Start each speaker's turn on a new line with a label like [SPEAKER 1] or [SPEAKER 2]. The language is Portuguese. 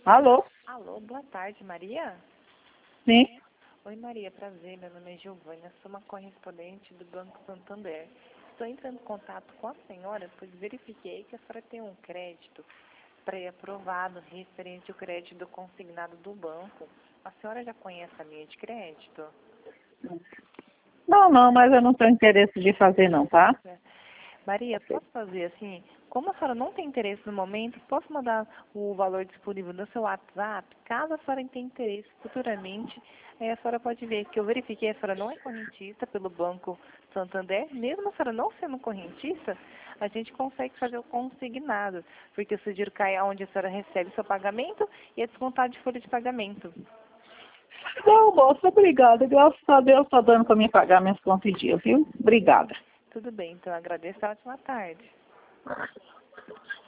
[SPEAKER 1] Alô?
[SPEAKER 2] Alô, boa tarde, Maria?
[SPEAKER 1] Sim?
[SPEAKER 2] Oi, Maria, prazer, meu nome é Giovânia, sou uma correspondente do Banco Santander. Estou entrando em contato com a senhora, pois verifiquei que a senhora tem um crédito pré-aprovado referente ao crédito consignado do banco. A senhora já conhece a linha de crédito?
[SPEAKER 1] Não, mas eu não tenho interesse de fazer não, tá?
[SPEAKER 2] Maria, posso fazer assim? Como a senhora não tem interesse no momento, posso mandar o valor disponível no seu WhatsApp? Caso a senhora tenha interesse futuramente, aí a senhora pode ver que eu verifiquei, a senhora não é correntista pelo Banco Santander. Mesmo a senhora não sendo correntista, a gente consegue fazer o consignado, porque o seu dinheiro cai onde a senhora recebe seu pagamento e é descontado de folha de pagamento.
[SPEAKER 1] Não, moça, obrigada. Graças a Deus tá dando para me pagar minhas contas em dia, viu? Obrigada.
[SPEAKER 2] Tudo bem, então eu agradeço. Ótima tarde.